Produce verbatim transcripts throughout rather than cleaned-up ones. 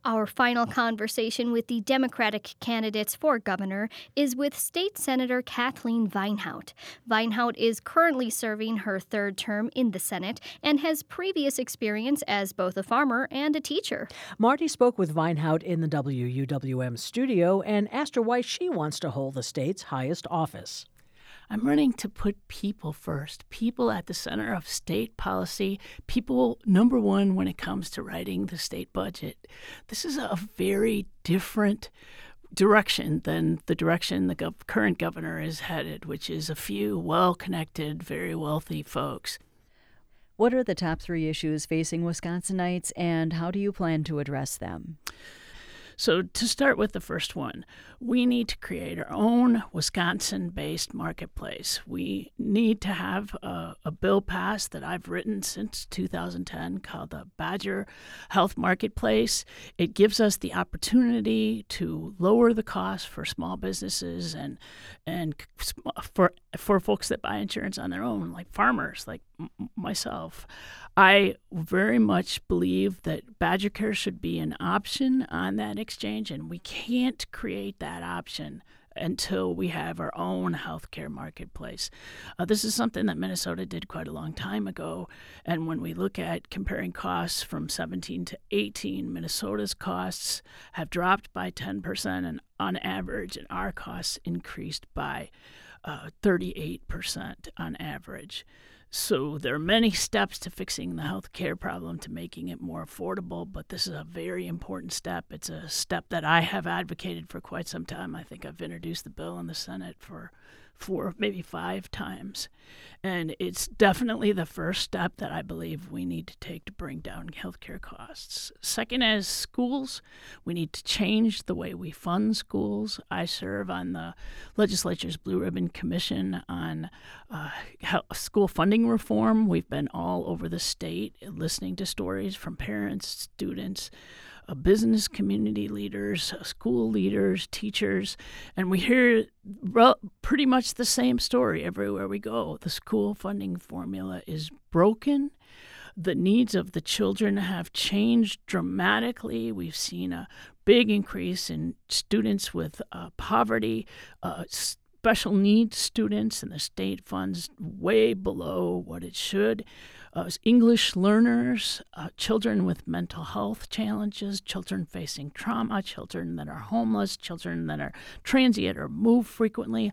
Our final conversation with the Democratic candidates for governor is with State Senator Kathleen Vinehout. Vinehout is currently serving her third term in the Senate and has previous experience as both a farmer and a teacher. Marty spoke with Vinehout in the W U W M studio and asked her why she wants to hold the state's highest office. I'm running to put people first, people at the center of state policy, people number one when it comes to writing the state budget. This is a very different direction than the direction the gov- current governor is headed, which is a few well-connected, very wealthy folks. What are the top three issues facing Wisconsinites, and how do you plan to address them? So to start with the first one, we need to create our own Wisconsin-based marketplace. We need to have a, a bill passed that I've written since two thousand ten called the Badger Health Marketplace. It gives us the opportunity to lower the cost for small businesses and and for for folks that buy insurance on their own, like farmers, like m- myself. I very much believe that Badger Care should be an option on that exchange, and we can't create that option until we have our own healthcare marketplace. Uh, this is something that Minnesota did quite a long time ago, and when we look at comparing costs from seventeen to eighteen, Minnesota's costs have dropped by ten percent, and on average, and our costs increased by uh, thirty-eight percent on average. So there are many steps to fixing the health care problem, to making it more affordable, but this is a very important step. It's a step that I have advocated for quite some time. I think I've introduced the bill in the Senate for four, maybe five times. And it's definitely the first step that I believe we need to take to bring down healthcare costs. Second is schools. We need to change the way we fund schools. I serve on the legislature's Blue Ribbon Commission on uh, school funding reform. We've been all over the state listening to stories from parents, students, Uh, business community leaders, uh, school leaders, teachers, and we hear re- pretty much the same story everywhere we go. The school funding formula is broken. The needs of the children have changed dramatically. We've seen a big increase in students with uh, poverty, uh, special needs students, and the state funds way below what it should. Uh, English learners, uh, children with mental health challenges, children facing trauma, children that are homeless, children that are transient or move frequently.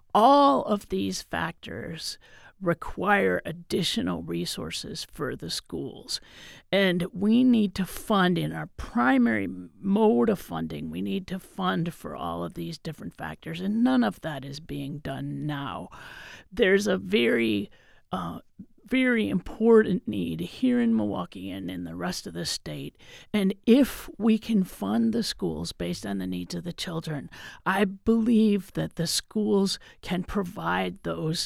All of these factors require additional resources for the schools. And we need to fund in our primary mode of funding, we need to fund for all of these different factors, and none of that is being done now. There's a very uh, very important need here in Milwaukee and in the rest of the state. And if we can fund the schools based on the needs of the children, I believe that the schools can provide those.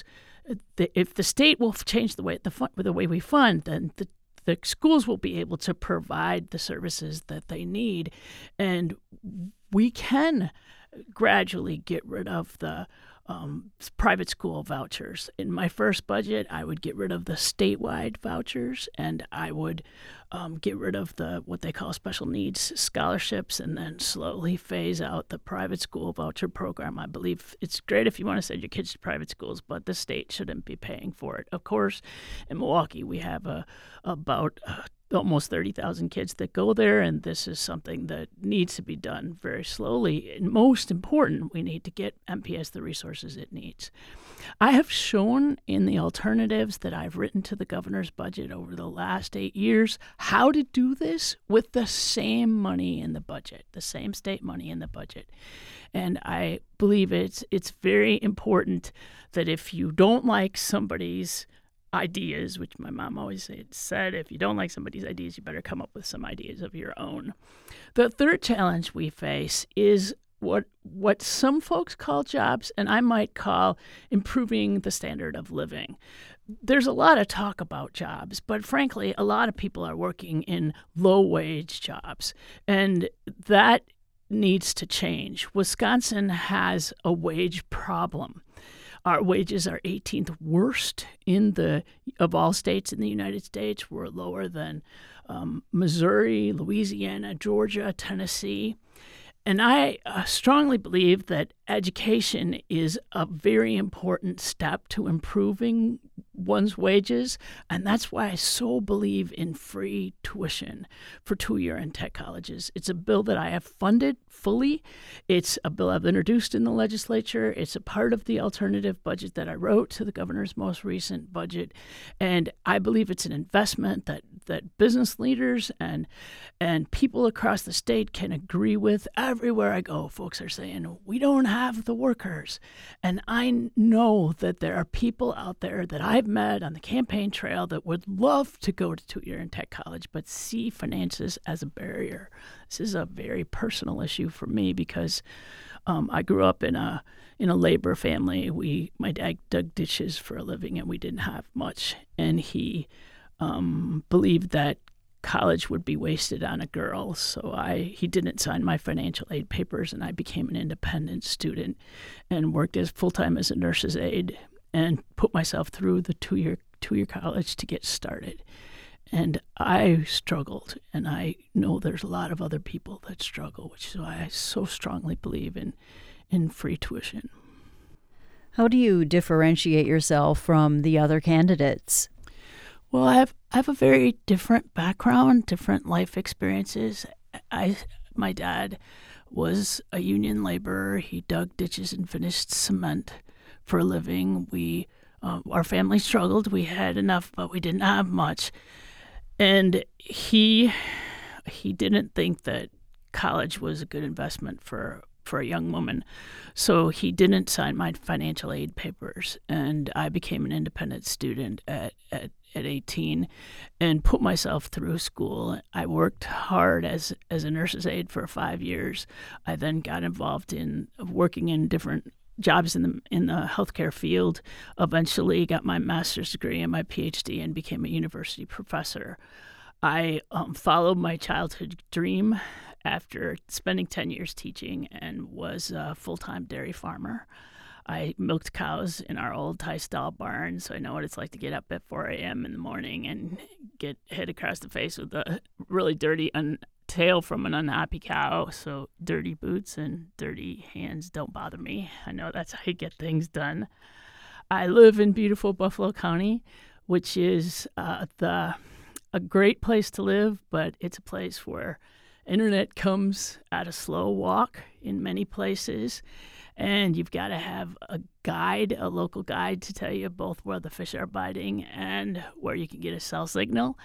If the state will change the way the, fund, the way we fund, then the the schools will be able to provide the services that they need, and we can gradually get rid of the Um, private school vouchers. In my first budget, I would get rid of the statewide vouchers, and I would um, get rid of the what they call special needs scholarships, and then slowly phase out the private school voucher program. I believe it's great if you want to send your kids to private schools, but the state shouldn't be paying for it. Of course, in Milwaukee, we have a, about uh, almost thirty thousand kids that go there, and this is something that needs to be done very slowly. And most important, we need to get M P S the resources it needs. I have shown in the alternatives that I've written to the governor's budget over the last eight years how to do this with the same money in the budget, the same state money in the budget. And I believe it's it's very important that if you don't like somebody's ideas, which my mom always said, if you don't like somebody's ideas, you better come up with some ideas of your own. The third challenge we face is what what some folks call jobs, and I might call improving the standard of living. There's a lot of talk about jobs, but frankly, a lot of people are working in low-wage jobs, and that needs to change. Wisconsin has a wage problem. Our wages are eighteenth worst in the of all states in the United States. We're lower than um, Missouri, Louisiana, Georgia, Tennessee. And I uh, strongly believe that education is a very important step to improving one's wages, and that's why I so believe in free tuition for two-year and tech colleges. It's a bill that I have funded fully. It's a bill I've introduced in the legislature. It's a part of the alternative budget that I wrote to the governor's most recent budget, and I believe it's an investment that that business leaders and and people across the state can agree with. Everywhere I go, folks are saying, we don't have the workers. And I know that there are people out there that I've met on the campaign trail that would love to go to two-year and tech college, but see finances as a barrier. This is a very personal issue for me because um, I grew up in a in a labor family. We my dad dug ditches for a living, and we didn't have much. And he um, believed that college would be wasted on a girl, so I he didn't sign my financial aid papers, and I became an independent student and worked as full-time as a nurse's aide and put myself through the two-year two-year college to get started. And I struggled, and I know there's a lot of other people that struggle, which is why I so strongly believe in in free tuition. How do you differentiate yourself from the other candidates? Well, I have I have a very different background, different life experiences. I my dad was a union laborer. He dug ditches and finished cement for a living. We uh, our family struggled. We had enough, but we didn't have much. And he he didn't think that college was a good investment for for a young woman. So he didn't sign my financial aid papers, and I became an independent student at, at, at eighteen and put myself through school. I worked hard as, as a nurse's aide for five years. I then got involved in working in different jobs in the in the healthcare field. Eventually got my master's degree and my PhD and became a university professor. I um, followed my childhood dream after spending ten years teaching and was a full-time dairy farmer. I milked cows in our old tie stall barn, so I know what it's like to get up at four a.m. in the morning and get hit across the face with a really dirty un- tail from an unhappy cow. So dirty boots and dirty hands don't bother me. I know that's how you get things done. I live in beautiful Buffalo County, which is uh, the a great place to live, but it's a place where internet comes at a slow walk in many places, and you've got to have a guide, a local guide, to tell you both where the fish are biting and where you can get a cell signal.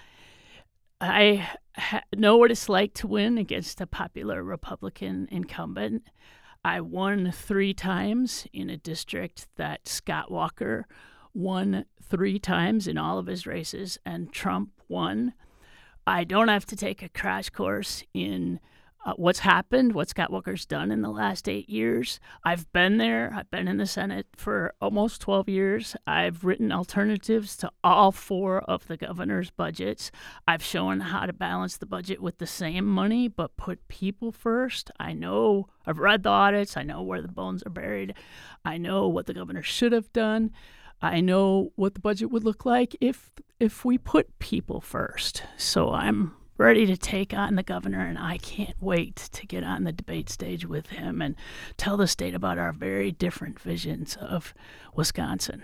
I ha- know what it's like to win against a popular Republican incumbent. I won three times in a district that Scott Walker won three times in all of his races, and Trump won. I don't have to take a crash course in uh, what's happened, what Scott Walker's done in the last eight years. I've been there. I've been in the Senate for almost twelve years. I've written alternatives to all four of the governor's budgets. I've shown how to balance the budget with the same money, but put people first. I know, I've read the audits. I know where the bones are buried. I know what the governor should have done. I know what the budget would look like if if we put people first. So I'm ready to take on the governor, and I can't wait to get on the debate stage with him and tell the state about our very different visions of Wisconsin.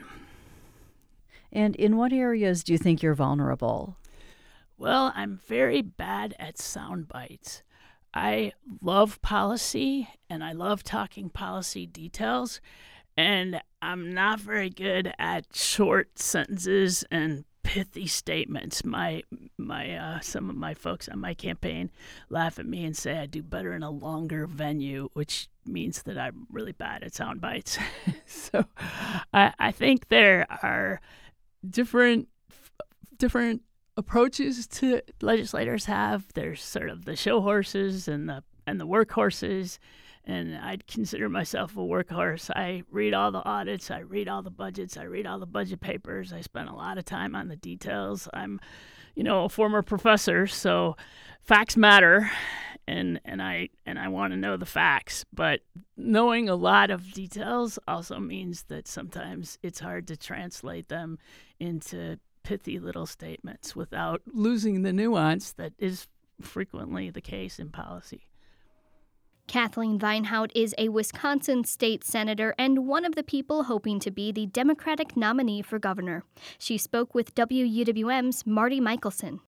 And in what areas do you think you're vulnerable? Well, I'm very bad at sound bites. I love policy, and I love talking policy details, and I'm not very good at short sentences and pithy statements. My my uh, some of my folks on my campaign laugh at me and say I do better in a longer venue, which means that I'm really bad at sound bites. So I, I think there are different different approaches to legislators have. There's sort of the show horses and the and the workhorses. And I'd consider myself a workhorse. I read all the audits. I read all the budgets. I read all the budget papers. I spend a lot of time on the details. I'm, you know, a former professor, so facts matter. and and I and I want to know the facts. But knowing a lot of details also means that sometimes it's hard to translate them into pithy little statements without losing the nuance that is frequently the case in policy. Kathleen Vinehout is a Wisconsin state senator and one of the people hoping to be the Democratic nominee for governor. She spoke with W U W M's Marty Michelson.